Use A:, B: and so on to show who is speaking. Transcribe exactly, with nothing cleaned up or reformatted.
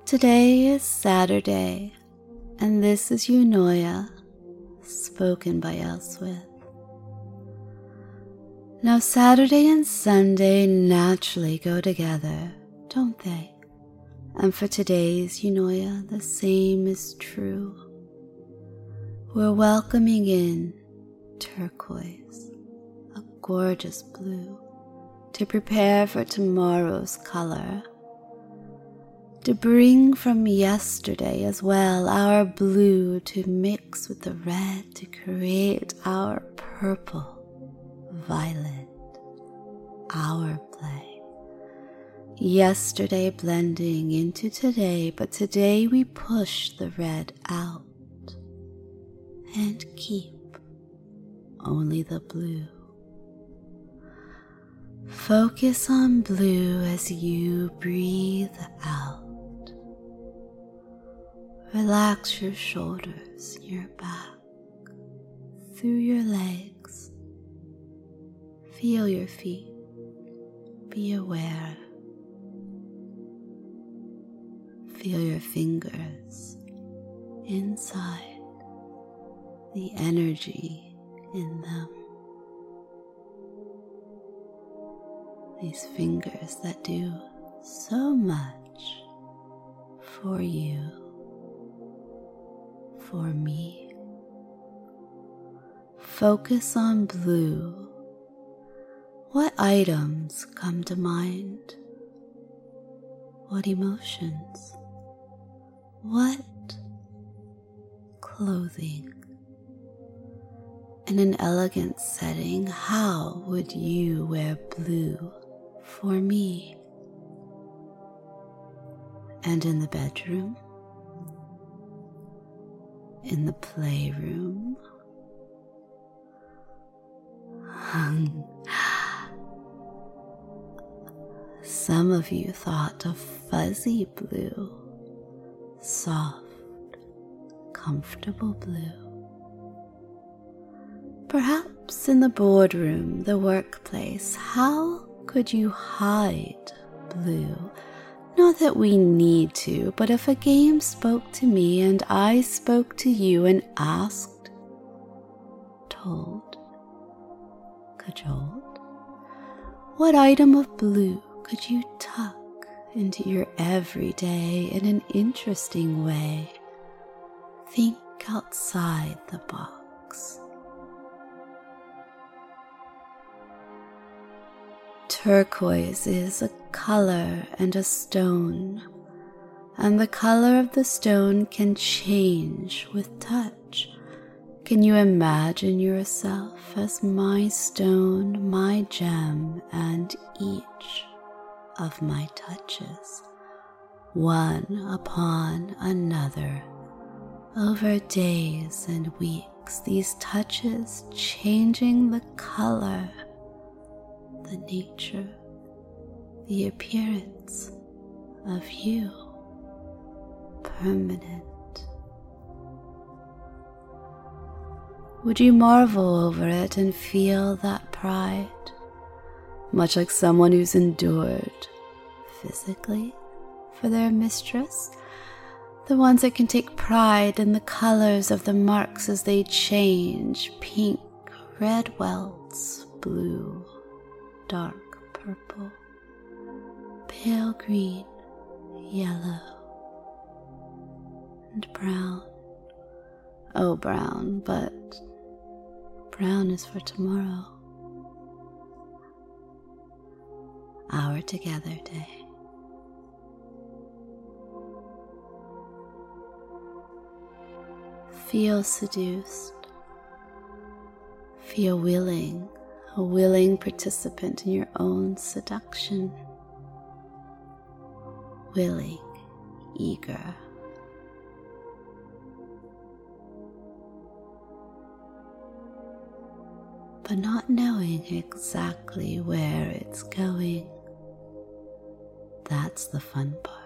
A: Today is Saturday, and this is Eunoia, spoken by Elswith. Now Saturday and Sunday naturally go together, don't they? And for today's Eunoia, the same is true. We're welcoming in turquoise, a gorgeous blue, to prepare for tomorrow's color. To bring from yesterday as well our blue to mix with the red to create our purple, violet, our play. Yesterday blending into today, but today we push the red out and keep only the blue. Focus on blue as you breathe out. Relax your shoulders, your back, through your legs. Feel your feet. Be aware. Feel your fingers inside, the energy in them. These fingers that do so much for you. For me. Focus on blue. What items come to mind? What emotions? What clothing? In an elegant setting, how would you wear blue for me? And in the bedroom? In the playroom? Some of you thought of fuzzy blue, soft, comfortable blue. Perhaps in the boardroom, the workplace, how could you hide blue? Not that we need to, but if a game spoke to me and I spoke to you and asked, told, cajoled, what item of blue could you tuck into your everyday in an interesting way? Think outside the box. Turquoise is a color and a stone, and the color of the stone can change with touch. Can you imagine yourself as my stone, my gem, and each of my touches, one upon another, over days and weeks, these touches changing the color, the nature, the appearance of you, permanent. Would you marvel over it and feel that pride, much like someone who's endured physically for their mistress? The ones that can take pride in the colors of the marks as they change, pink, red welts, blue, dark purple, pale green, yellow, and brown. Oh, brown, but brown is for tomorrow. Our together day. Feel seduced. Feel willing, a willing participant in your own seduction. Willing, eager. But not knowing exactly where it's going. That's the fun part.